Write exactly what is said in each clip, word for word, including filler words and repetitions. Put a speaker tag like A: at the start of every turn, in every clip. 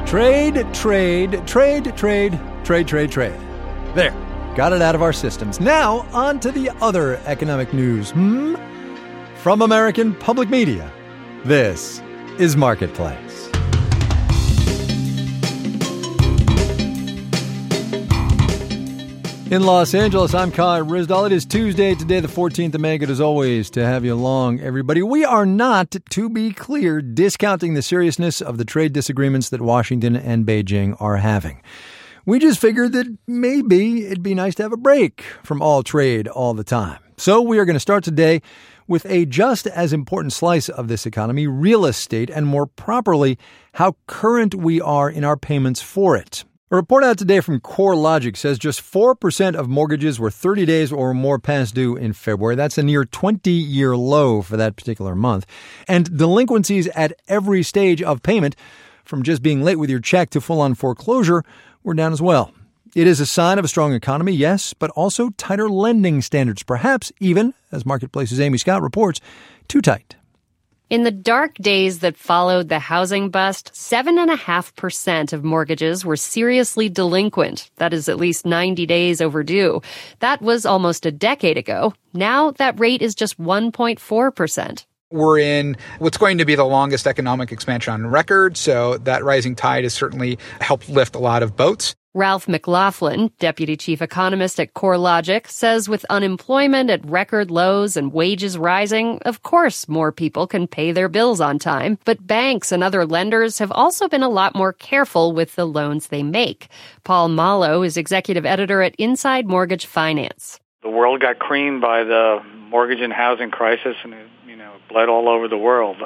A: Trade, trade, trade, trade, trade, trade, trade. There. Got it out of our systems. Now, on to the other economic news. Hmm? From American Public Media, this is Marketplace. In Los Angeles, I'm Kai Ryssdal. It is Tuesday, today the fourteenth of May. Good as always to have you along, everybody. We are not, to be clear, discounting the seriousness of the trade disagreements that Washington and Beijing are having. We just figured that maybe it'd be nice to have a break from all trade all the time. So we are going to start today with a just as important slice of this economy, real estate, and more properly, how current we are in our payments for it. A report out today from CoreLogic says just four percent of mortgages were thirty days or more past due in February. That's a near twenty-year low for that particular month. And delinquencies at every stage of payment, from just being late with your check to full-on foreclosure, were down as well. It is a sign of a strong economy, yes, but also tighter lending standards, perhaps even, as Marketplace's Amy Scott reports, too tight.
B: In the dark days that followed the housing bust, seven point five percent of mortgages were seriously delinquent. That is at least ninety days overdue. That was almost a decade ago. Now that rate is just one point four percent.
C: We're in what's going to be the longest economic expansion on record, so that rising tide has certainly helped lift a lot of boats.
B: Ralph McLaughlin, deputy chief economist at CoreLogic, says with unemployment at record lows and wages rising, of course more people can pay their bills on time. But banks and other lenders have also been a lot more careful with the loans they make. Paul Malo is executive editor at Inside Mortgage Finance.
D: The world got creamed by the mortgage and housing crisis, and it, you know, bled all over the world.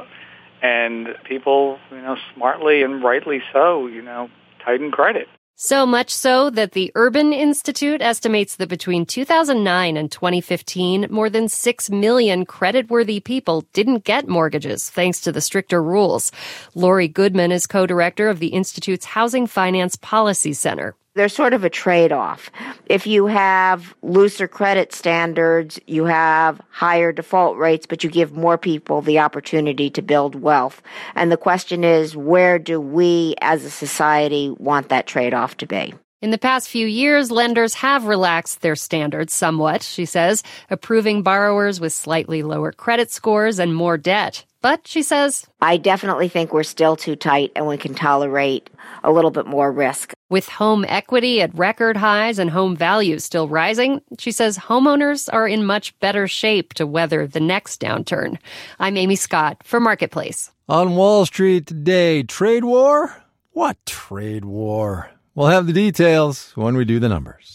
D: And people, you know, smartly and rightly so, you know, tightened credit.
B: So much so that the Urban Institute estimates that between two thousand nine and twenty fifteen, more than six million creditworthy people didn't get mortgages thanks to the stricter rules. Lori Goodman is co-director of the Institute's Housing Finance Policy Center.
E: There's sort of a trade-off. If you have looser credit standards, you have higher default rates, but you give more people the opportunity to build wealth. And the question is, where do we as a society want that trade-off to be?
B: In the past few years, lenders have relaxed their standards somewhat, she says, approving borrowers with slightly lower credit scores and more debt. But, she says,
E: I definitely think we're still too tight and we can tolerate a little bit more risk.
B: With home equity at record highs and home values still rising, she says homeowners are in much better shape to weather the next downturn. I'm Amy Scott for Marketplace.
A: On Wall Street today, trade war? What trade war? We'll have the details when we do the numbers.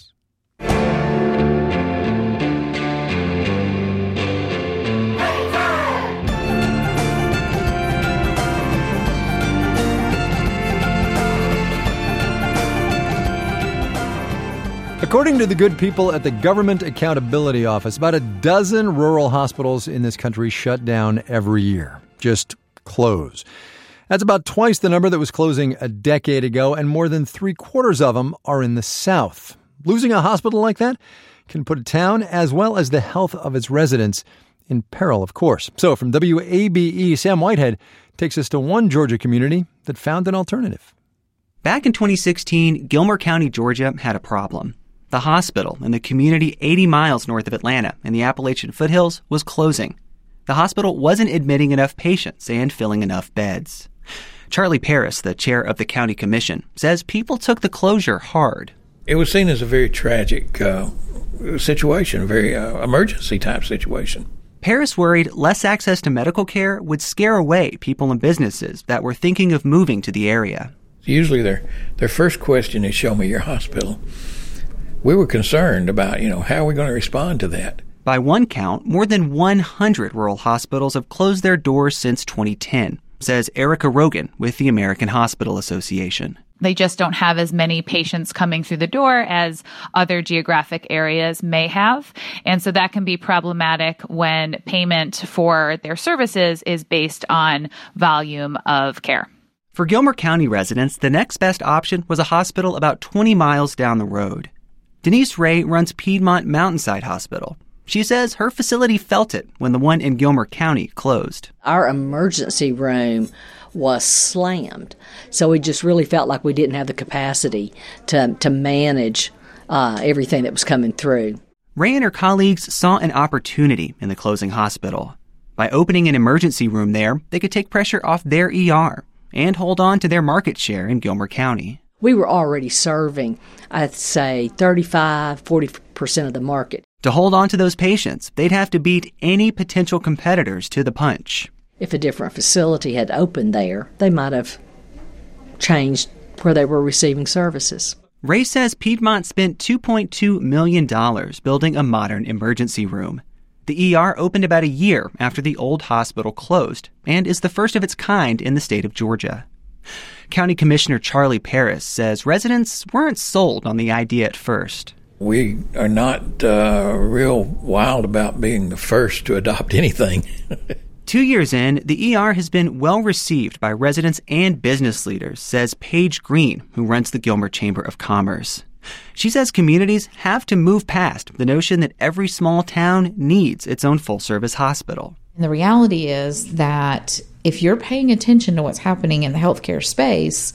A: According to the good people at the Government Accountability Office, about a dozen rural hospitals in this country shut down every year. Just close. That's about twice the number that was closing a decade ago, and more than three quarters of them are in the South. Losing a hospital like that can put a town, as well as the health of its residents, in peril, of course. So from W A B E, Sam Whitehead takes us to one Georgia community that found an alternative.
F: Back in twenty sixteen, Gilmer County, Georgia had a problem. The hospital in the community eighty miles north of Atlanta in the Appalachian foothills was closing. The hospital wasn't admitting enough patients and filling enough beds. Charlie Paris, the chair of the county commission, says people took the closure hard.
G: It was seen as a very tragic uh, situation, a very uh, emergency-type situation.
F: Paris worried less access to medical care would scare away people and businesses that were thinking of moving to the area.
G: Usually their, their first question is, show me your hospital. We were concerned about, you know, how are we going to respond to that?
F: By one count, more than one hundred rural hospitals have closed their doors since twenty ten, says Erica Rogan with the American Hospital Association.
H: They just don't have as many patients coming through the door as other geographic areas may have. And so that can be problematic when payment for their services is based on volume of care.
F: For Gilmer County residents, the next best option was a hospital about twenty miles down the road. Denise Ray runs Piedmont Mountainside Hospital. She says her facility felt it when the one in Gilmer County closed.
I: Our emergency room was slammed. So we just really felt like we didn't have the capacity to, to manage uh, everything that was coming through.
F: Ray and her colleagues saw an opportunity in the closing hospital. By opening an emergency room there, they could take pressure off their E R and hold on to their market share in Gilmer County.
I: We were already serving, I'd say, thirty-five, forty percent of the market.
F: To hold on to those patients, they'd have to beat any potential competitors to the punch.
I: If a different facility had opened there, they might have changed where they were receiving services.
F: Ray says Piedmont spent two point two million dollars building a modern emergency room. The E R opened about a year after the old hospital closed and is the first of its kind in the state of Georgia. County Commissioner Charlie Paris says residents weren't sold on the idea at first.
G: We are not uh, real wild about being the first to adopt anything.
F: Two years in, the E R has been well received by residents and business leaders, says Paige Green, who runs the Gilmer Chamber of Commerce. She says communities have to move past the notion that every small town needs its own full-service hospital.
J: And the reality is that if you're paying attention to what's happening in the healthcare space,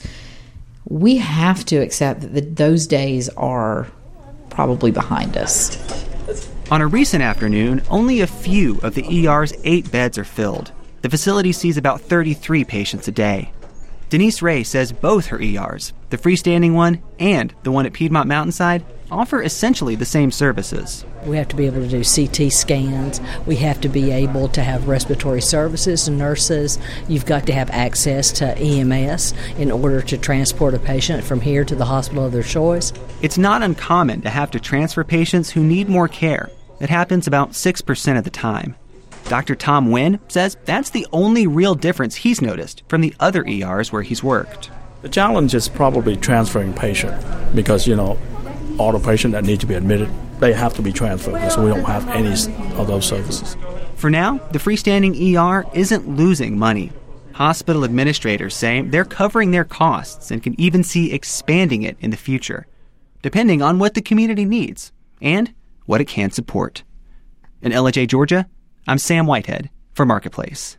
J: we have to accept that the, those days are probably behind us.
F: On a recent afternoon, only a few of the E R's eight beds are filled. The facility sees about thirty-three patients a day. Denise Ray says both her E Rs, the freestanding one and the one at Piedmont Mountainside, offer essentially the same services.
I: We have to be able to do C T scans. We have to be able to have respiratory services and nurses. You've got to have access to E M S in order to transport a patient from here to the hospital of their choice.
F: It's not uncommon to have to transfer patients who need more care. It happens about six percent of the time. Doctor Tom Nguyen says that's the only real difference he's noticed from the other E Rs where he's worked.
K: The challenge is probably transferring patient because, you know, all the patients that need to be admitted, they have to be transferred because we don't have any of those services.
F: For now, the freestanding E R isn't losing money. Hospital administrators say they're covering their costs and can even see expanding it in the future, depending on what the community needs and what it can support. In L H A, Georgia, I'm Sam Whitehead for Marketplace.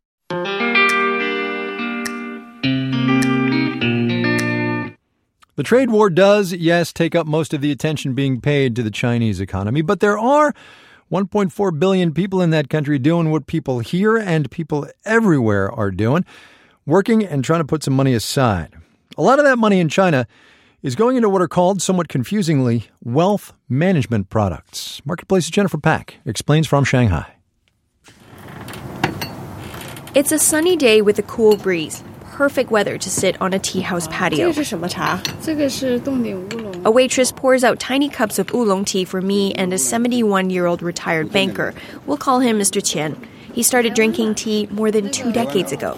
A: The trade war does, yes, take up most of the attention being paid to the Chinese economy, but there are one point four billion people in that country doing what people here and people everywhere are doing, working and trying to put some money aside. A lot of that money in China is going into what are called, somewhat confusingly, wealth management products. Marketplace's Jennifer Pack explains from Shanghai.
L: It's a sunny day with a cool breeze. Perfect weather to sit on a tea house patio. A waitress pours out tiny cups of oolong tea for me and a seventy-one-year-old retired banker. We'll call him Mister Qian. He started drinking tea more than two decades ago.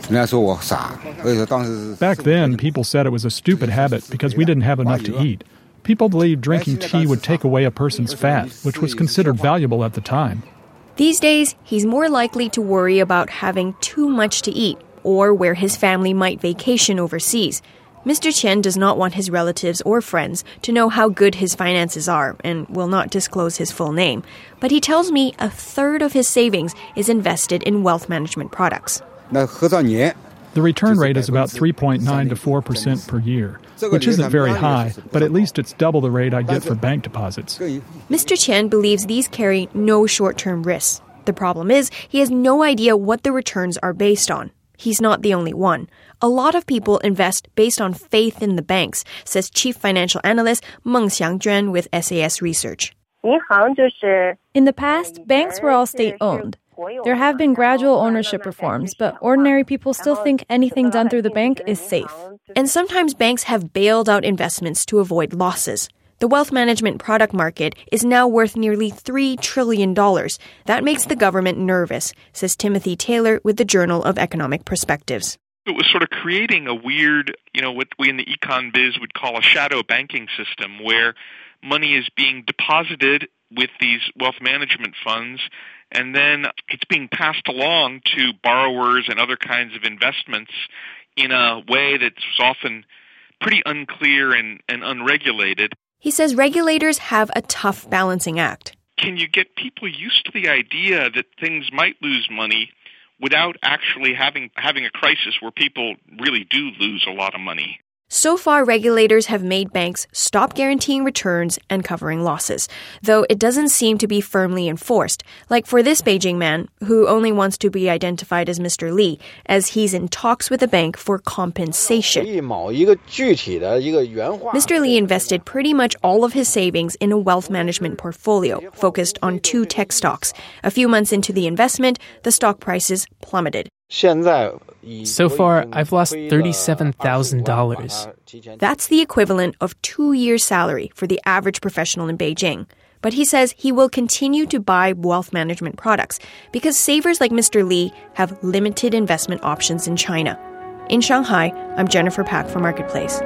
M: Back then, people said it was a stupid habit because we didn't have enough to eat. People believed drinking tea would take away a person's fat, which was considered valuable at the time.
L: These days, he's more likely to worry about having too much to eat or where his family might vacation overseas. Mister Chen does not want his relatives or friends to know how good his finances are and will not disclose his full name. But he tells me a third of his savings is invested in wealth management products.
M: The return rate is about three point nine to four percent per year, which isn't very high, but at least it's double the rate I get for bank deposits.
L: Mister Chen believes these carry no short-term risks. The problem is he has no idea what the returns are based on. He's not the only one. A lot of people invest based on faith in the banks, says Chief Financial Analyst Meng Xiangjuan with S A S Research.
N: In the past, banks were all state-owned. There have been gradual ownership reforms, but ordinary people still think anything done through the bank is safe.
L: And sometimes banks have bailed out investments to avoid losses. The wealth management product market is now worth nearly three trillion dollars. That makes the government nervous, says Timothy Taylor with the Journal of Economic Perspectives.
O: It was sort of creating a weird, you know, what we in the econ biz would call a shadow banking system where money is being deposited with these wealth management funds, and then it's being passed along to borrowers and other kinds of investments in a way that's often pretty unclear and, and unregulated.
L: He says regulators have a tough balancing act.
O: Can you get people used to the idea that things might lose money without actually having having a crisis where people really do lose a lot of money.
L: So far, regulators have made banks stop guaranteeing returns and covering losses, though it doesn't seem to be firmly enforced, like for this Beijing man, who only wants to be identified as Mister Li, as he's in talks with the bank for compensation. Mister Li invested pretty much all of his savings in a wealth management portfolio focused on two tech stocks. A few months into the investment, the stock prices plummeted.
P: So far, I've lost thirty-seven thousand dollars.
L: That's the equivalent of two years' salary for the average professional in Beijing. But he says he will continue to buy wealth management products because savers like Mister Li have limited investment options in China. In Shanghai, I'm Jennifer Pack for Marketplace.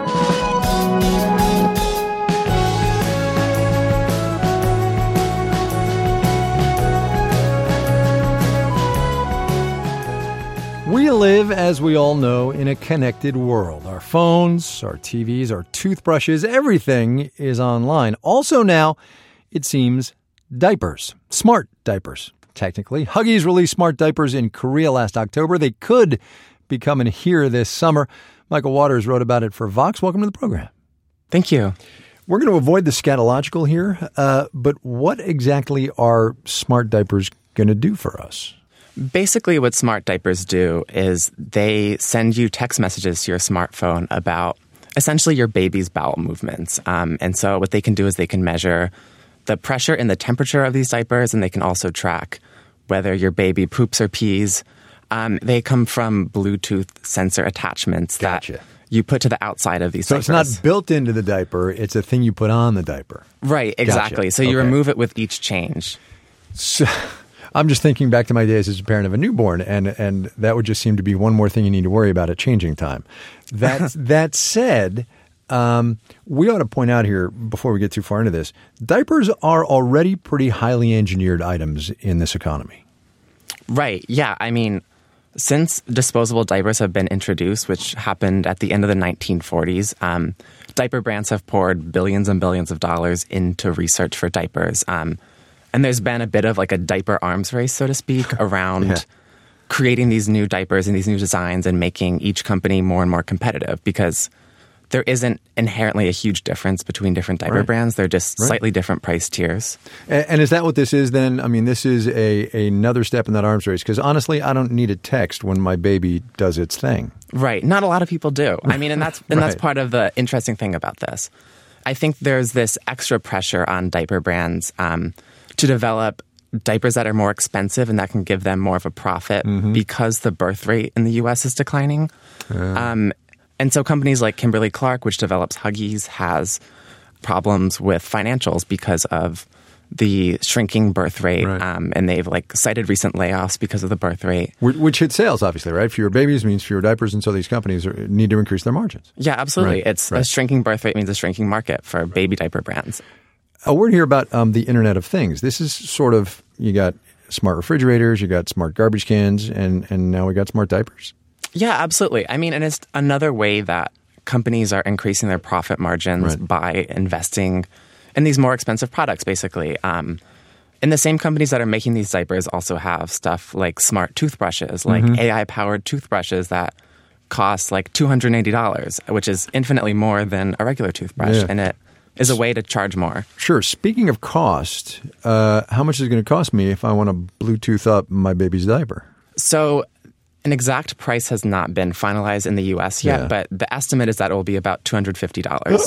A: We live, as we all know, in a connected world. Our phones, our T Vs, our toothbrushes, everything is online. Also now, it seems, diapers. Smart diapers, technically. Huggies released smart diapers in Korea last October. They could be coming here this summer. Michael Waters wrote about it for Vox. Welcome to the program.
Q: Thank you.
A: We're going to avoid the scatological here, uh, but what exactly are smart diapers going to do for us?
Q: Basically, what smart diapers do is they send you text messages to your smartphone about essentially your baby's bowel movements. Um, and so what they can do is they can measure the pressure and the temperature of these diapers, and they can also track whether your baby poops or pees. Um, they come from Bluetooth sensor attachments
A: Gotcha.
Q: that you put to the outside of these
A: so
Q: diapers.
A: So it's not built into the diaper. It's a thing you put on the diaper.
Q: Right, exactly.
A: Gotcha.
Q: So you
A: okay.
Q: remove it with each change.
A: So I'm just thinking back to my days as a parent of a newborn, and and that would just seem to be one more thing you need to worry about at changing time. That, that said, um, we ought to point out here, before we get too far into this, diapers are already pretty highly engineered items in this economy.
Q: Right, yeah. I mean, since disposable diapers have been introduced, which happened at the end of the nineteen forties, um, diaper brands have poured billions and billions of dollars into research for diapers. Um And there's been a bit of like a diaper arms race, so to speak, around yeah. creating these new diapers and these new designs and making each company more and more competitive, because there isn't inherently a huge difference between different diaper
A: right.
Q: brands. They're just
A: right.
Q: slightly different price tiers.
A: And, and is that what this is then? I mean, this is a another step in that arms race, because honestly, I don't need a text when my baby does its thing.
Q: Right. Not a lot of people do. I mean, and that's and
A: right.
Q: that's part of the interesting thing about this. I think there's this extra pressure on diaper brands um, to develop diapers that are more expensive and that can give them more of a profit mm-hmm. because the birth rate in the U S is declining. Uh. Um, and so companies like Kimberly-Clark, which develops Huggies, has problems with financials because of the shrinking birth rate.
A: Right.
Q: Um, and they've like cited recent layoffs because of the birth rate.
A: Which hits sales, obviously, right? Fewer babies means fewer diapers, and so these companies are, need to increase their margins.
Q: Yeah, absolutely.
A: Right.
Q: It's
A: right.
Q: a shrinking birth rate means a shrinking market for baby diaper brands.
A: A word here about um, the Internet of Things. This is sort of, you got smart refrigerators, you got smart garbage cans, and, and now we got smart diapers.
Q: Yeah, absolutely. I mean, and it's another way that companies are increasing their profit margins
A: right.
Q: by investing in these more expensive products, basically. Um, and the same companies that are making these diapers also have stuff like smart toothbrushes, like mm-hmm. A I-powered toothbrushes that cost like two hundred eighty dollars, which is infinitely more than a regular toothbrush.
A: Yeah.
Q: And it is a way to charge more.
A: Sure. Speaking of cost, uh, how much is it going to cost me if I want to Bluetooth up my baby's diaper?
Q: So an exact price has not been finalized in the U S yet,
A: yeah.
Q: but the estimate is that it will be about two hundred fifty dollars.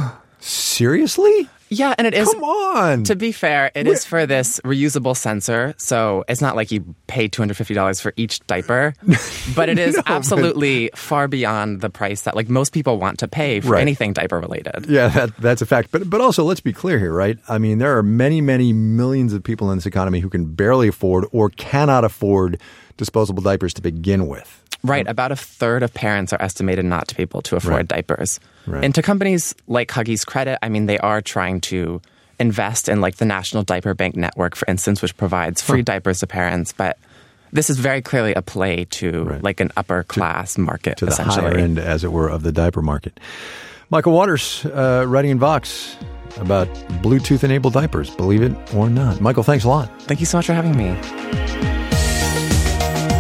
A: Seriously?
Q: Yeah, and it is.
A: Come on.
Q: To be fair, it Where? is for this reusable sensor, so it's not like you pay two hundred fifty dollars for each diaper, but it is no, absolutely but... far beyond the price that like most people want to pay for right. anything diaper related.
A: Yeah, that, that's a fact. But but also, let's be clear here, right? I mean, there are many, many millions of people in this economy who can barely afford or cannot afford disposable diapers to begin with.
Q: Right. About a third of parents are estimated not to be able to afford
A: right.
Q: diapers.
A: Right.
Q: And to companies like Huggies' credit, I mean, they are trying to invest in like the National Diaper Bank Network, for instance, which provides free huh. diapers to parents. But this is very clearly a play to right. like an upper class
A: to,
Q: market,
A: to the
Q: essentially.
A: higher end, as it were, of the diaper market. Michael Waters, uh, writing in Vox about Bluetooth-enabled diapers, believe it or not. Michael, thanks a lot.
Q: Thank you so much for having me.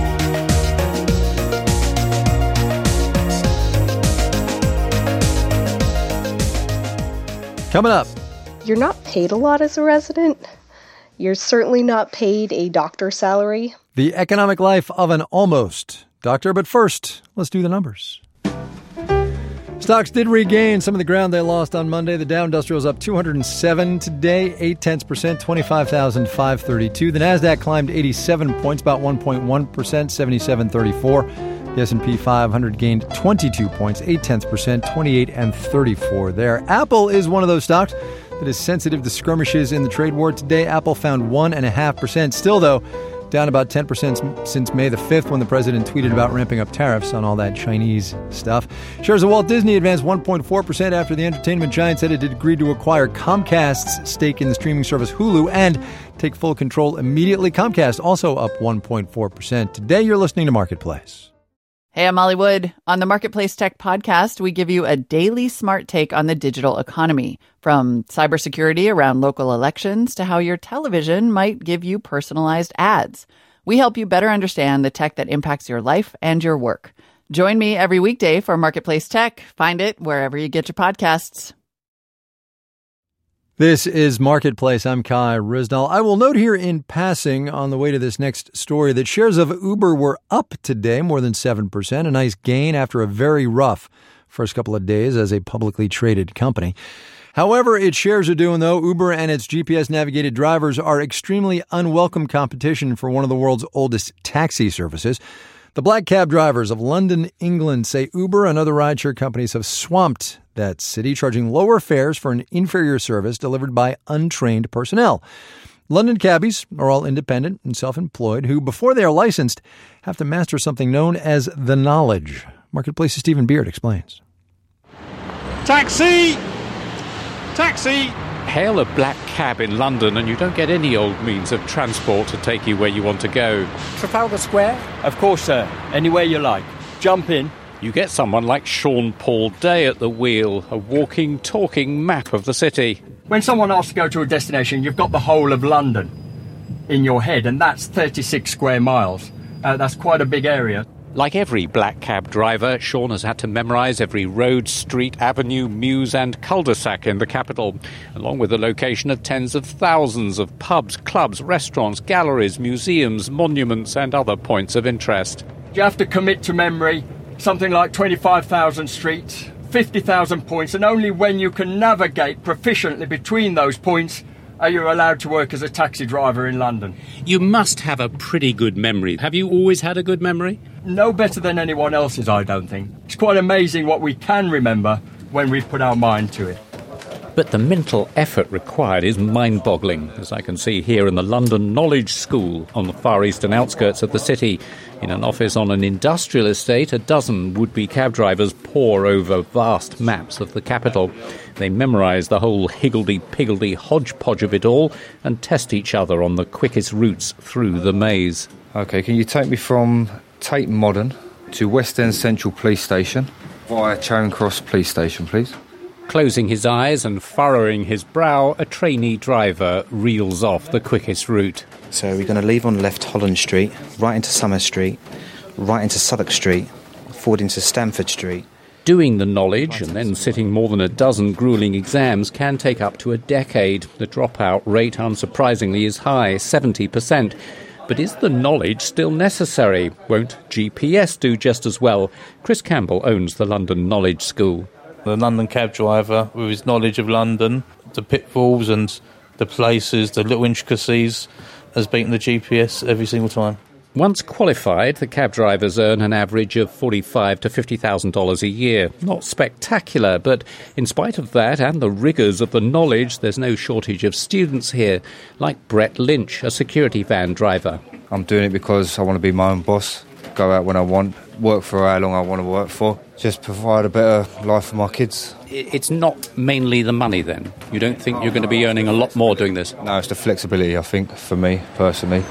A: Coming up.
R: You're not paid a lot as a resident. You're certainly not paid a doctor's salary.
A: The economic life of an almost doctor. But first, let's do the numbers. Stocks did regain some of the ground they lost on Monday. The Dow Industrial's up two hundred seven today, eight tenths percent, twenty-five thousand five hundred thirty-two. The Nasdaq climbed eighty-seven points, about one point one percent, seventy-seven thirty-four. The S and P five hundred gained twenty-two points, eight tenths percent, twenty-eight and thirty-four there. Apple is one of those stocks that is sensitive to skirmishes in the trade war. Today, Apple found one point five percent. Still, though, down about ten percent since May the fifth when the president tweeted about ramping up tariffs on all that Chinese stuff. Shares of Walt Disney advanced one point four percent after the entertainment giant said it had agreed to acquire Comcast's stake in the streaming service Hulu and take full control immediately. Comcast also up one point four percent. Today, you're listening to Marketplace.
S: Hey, I'm Molly Wood. On the Marketplace Tech Podcast, we give you a daily smart take on the digital economy, from cybersecurity around local elections to how your television might give you personalized ads. We help you better understand the tech that impacts your life and your work. Join me every weekday for Marketplace Tech. Find it wherever you get your podcasts.
A: This is Marketplace. I'm Kai Ryssdal. I will note here in passing on the way to this next story that shares of Uber were up today, more than seven percent, a nice gain after a very rough first couple of days as a publicly traded company. However, its shares are doing, though. Uber and its G P S-navigated drivers are extremely unwelcome competition for one of the world's oldest taxi services. The black cab drivers of London, England say Uber and other rideshare companies have swamped that city, charging lower fares for an inferior service delivered by untrained personnel. London cabbies are all independent and self-employed who, before they are licensed, have to master something known as the knowledge. Marketplace's Stephen Beard explains.
T: Taxi! Taxi! Hail a black cab in London and you don't get any old means of transport to take you where you want to go.
U: Trafalgar Square? Of course, sir. Anywhere you like. Jump in.
T: You get someone like Sean Paul Day at the wheel, a walking, talking map of the city.
U: When someone asks to go to a destination, you've got the whole of London in your head, and that's thirty-six square miles. Uh, that's quite a big area.
T: Like every black cab driver, Sean has had to memorise every road, street, avenue, mews and cul-de-sac in the capital, along with the location of tens of thousands of pubs, clubs, restaurants, galleries, museums, monuments and other points of interest.
U: You have to commit to memory something like twenty-five thousand streets, fifty thousand points, and only when you can navigate proficiently between those points are you allowed to work as a taxi driver in London.
T: You must have a pretty good memory. Have you always had a good memory?
U: No better than anyone else's, I don't think. It's quite amazing what we can remember when we put our mind to it.
T: But the mental effort required is mind-boggling, as I can see here in the London Knowledge School on the far eastern outskirts of the city. In an office on an industrial estate, a dozen would-be cab drivers pore over vast maps of the capital. They memorise the whole higgledy-piggledy hodgepodge of it all and test each other on the quickest routes through the maze.
V: OK, can you take me from Tate Modern to West End Central Police Station via Charing Cross Police Station, please?
T: Closing his eyes and furrowing his brow, a trainee driver reels off the quickest route.
W: So we're going to leave on left Holland Street, right into Summer Street, right into Southwark Street, forward into Stamford Street.
T: Doing the knowledge and then sitting more than a dozen gruelling exams can take up to a decade. The dropout rate, unsurprisingly, is high, seventy percent. But is the knowledge still necessary? Won't G P S do just as well? Chris Campbell owns the London Knowledge School.
X: The London cab driver, with his knowledge of London, the pitfalls and the places, the little intricacies, has beaten the G P S every single time.
T: Once qualified, the cab drivers earn an average of forty-five thousand to fifty thousand dollars a year. Not spectacular, but in spite of that and the rigours of the knowledge, there's no shortage of students here, like Brett Lynch, a security van driver.
V: I'm doing it because I want to be my own boss, go out when I want, work for how long I want to work for, just provide a better life for my kids.
T: It's not mainly the money, then? You don't think you're going to be earning a lot more doing this?
V: No, it's the flexibility, I think, for me, personally.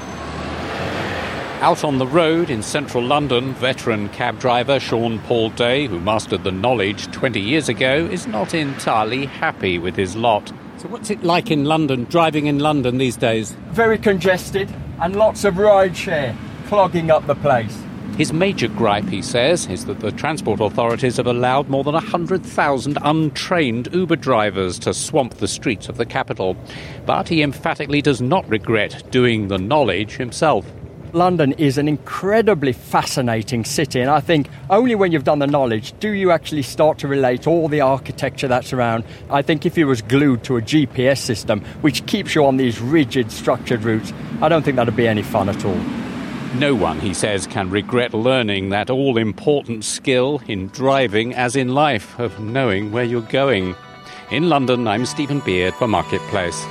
T: Out on the road in central London, veteran cab driver Sean Paul Day, who mastered the knowledge twenty years ago, is not entirely happy with his lot. So what's it like in London, driving in London these days?
U: Very congested and lots of rideshare clogging up the place.
T: His major gripe, he says, is that the transport authorities have allowed more than one hundred thousand untrained Uber drivers to swamp the streets of the capital. But he emphatically does not regret doing the knowledge himself.
U: London is an incredibly fascinating city, and I think only when you've done the knowledge do you actually start to relate all the architecture that's around. I think if you was glued to a G P S system, which keeps you on these rigid, structured routes, I don't think that'd be any fun at all.
T: No one, he says, can regret learning that all-important skill in driving, as in life, of knowing where you're going. In London, I'm Stephen Beard for Marketplace.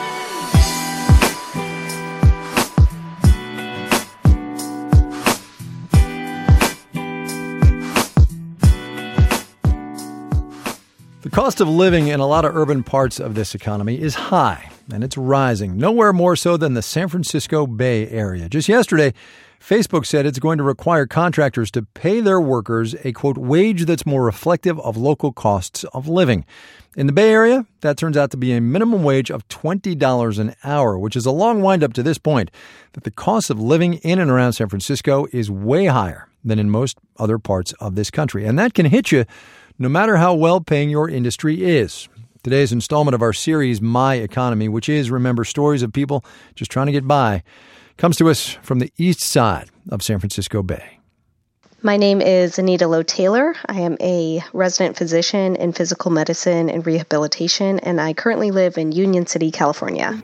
A: The cost of living in a lot of urban parts of this economy is high, and it's rising, nowhere more so than the San Francisco Bay Area. Just yesterday, Facebook said it's going to require contractors to pay their workers a, quote, wage that's more reflective of local costs of living. In the Bay Area, that turns out to be a minimum wage of twenty dollars an hour, which is a long wind-up to this point, that the cost of living in and around San Francisco is way higher than in most other parts of this country. And that can hit you no matter how well-paying your industry is. Today's installment of our series, My Economy, which is, remember, stories of people just trying to get by, comes to us from the east side of San Francisco Bay.
R: My name is Anita Lowe Taylor. I am a resident physician in physical medicine and rehabilitation, and I currently live in Union City, California.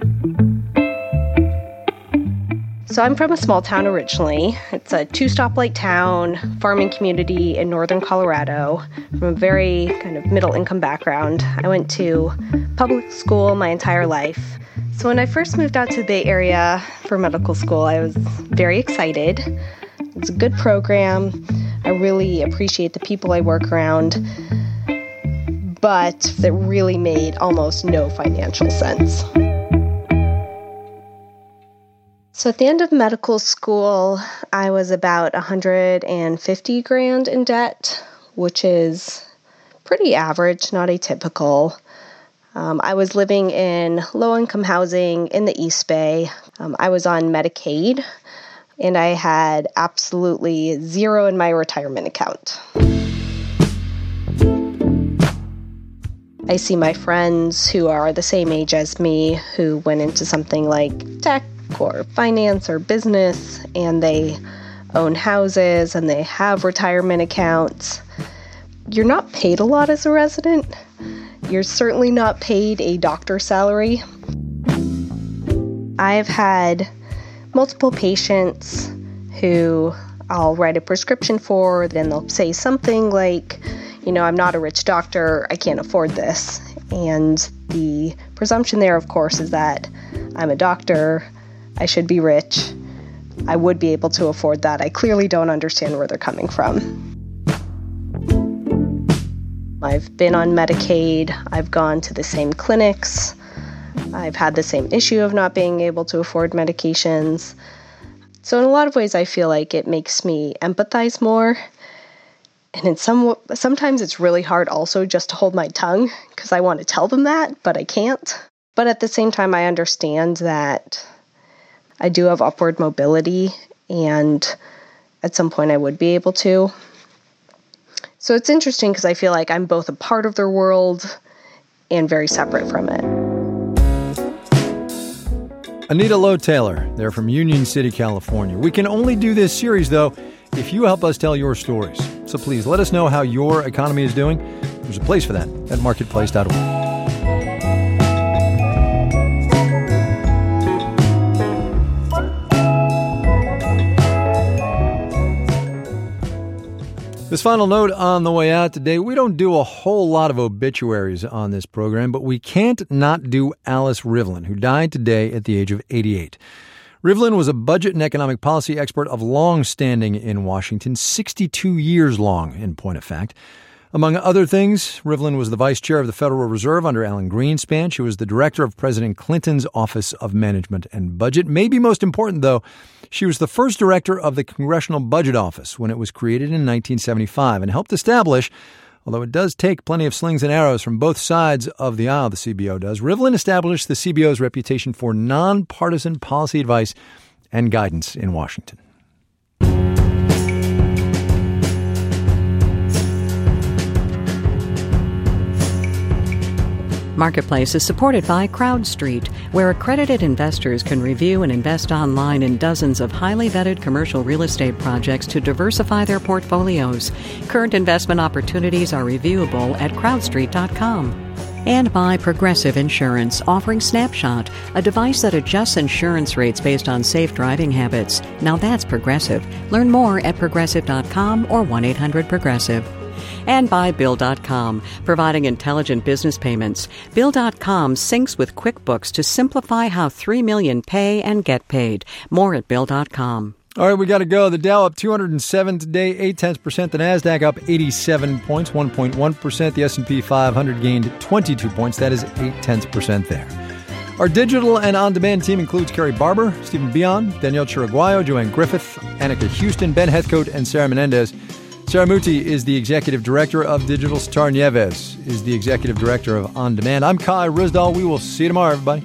R: So I'm from a small town originally. It's a two-stoplight town, farming community in northern Colorado, from a very kind of middle-income background. I went to public school my entire life. So when I first moved out to the Bay Area for medical school, I was very excited. It's a good program. I really appreciate the people I work around, but it really made almost no financial sense. So at the end of medical school, I was about one hundred fifty grand in debt, which is pretty average, not atypical. Um, I was living in low-income housing in the East Bay. Um, I was on Medicaid, and I had absolutely zero in my retirement account. I see my friends who are the same age as me who went into something like tech or finance or business, and they own houses and they have retirement accounts. You're not paid a lot as a resident. You're certainly not paid a doctor's salary. I've had multiple patients who I'll write a prescription for, then they'll say something like, you know, I'm not a rich doctor, I can't afford this. And the presumption there, of course, is that I'm a doctor, I should be rich, I would be able to afford that. I clearly don't understand where they're coming from. I've been on Medicaid, I've gone to the same clinics, I've had the same issue of not being able to afford medications. So in a lot of ways, I feel like it makes me empathize more. And in some sometimes it's really hard also just to hold my tongue because I want to tell them that, but I can't. But at the same time, I understand that I do have upward mobility, and at some point I would be able to. So it's interesting because I feel like I'm both a part of their world and very separate from it.
A: Anita Lowe Taylor, they're from Union City, California. We can only do this series, though, if you help us tell your stories. So please let us know how your economy is doing. There's a place for that at marketplace dot org. This final note on the way out today, we don't do a whole lot of obituaries on this program, but we can't not do Alice Rivlin, who died today at the age of eighty-eight. Rivlin was a budget and economic policy expert of long standing in Washington, sixty-two years long, in point of fact. Among other things, Rivlin was the vice chair of the Federal Reserve under Alan Greenspan. She was the director of President Clinton's Office of Management and Budget. Maybe most important, though, she was the first director of the Congressional Budget Office when it was created in nineteen seventy-five and helped establish, although it does take plenty of slings and arrows from both sides of the aisle, the C B O does, Rivlin established the C B O's reputation for nonpartisan policy advice and guidance in Washington.
B: Marketplace is supported by CrowdStreet, where accredited investors can review and invest online in dozens of highly vetted commercial real estate projects to diversify their portfolios. Current investment opportunities are reviewable at crowd street dot com. And by Progressive Insurance, offering Snapshot, a device that adjusts insurance rates based on safe driving habits. Now that's Progressive. Learn more at progressive dot com or one eight hundred progressive. And by Bill dot com, providing intelligent business payments. Bill dot com syncs with QuickBooks to simplify how three million pay and get paid. More at Bill dot com.
A: All right, we got to go. The Dow up two hundred seven today, eight tenths percent. The Nasdaq up eighty-seven points, one point one percent. The S and P five hundred gained twenty-two points. That is eight tenths percent there. Our digital and on-demand team includes Carrie Barber, Stephen Bion, Danielle Chiraguayo, Joanne Griffith, Annika Houston, Ben Heathcote, and Sarah Menendez. Sarah Muti is the executive director of Digital. Sitar Nieves is the executive director of On Demand. I'm Kai Ryssdal. We will see you tomorrow, everybody.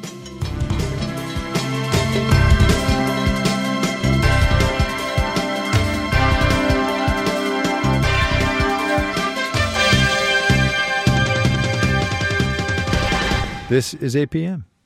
A: This is A P M.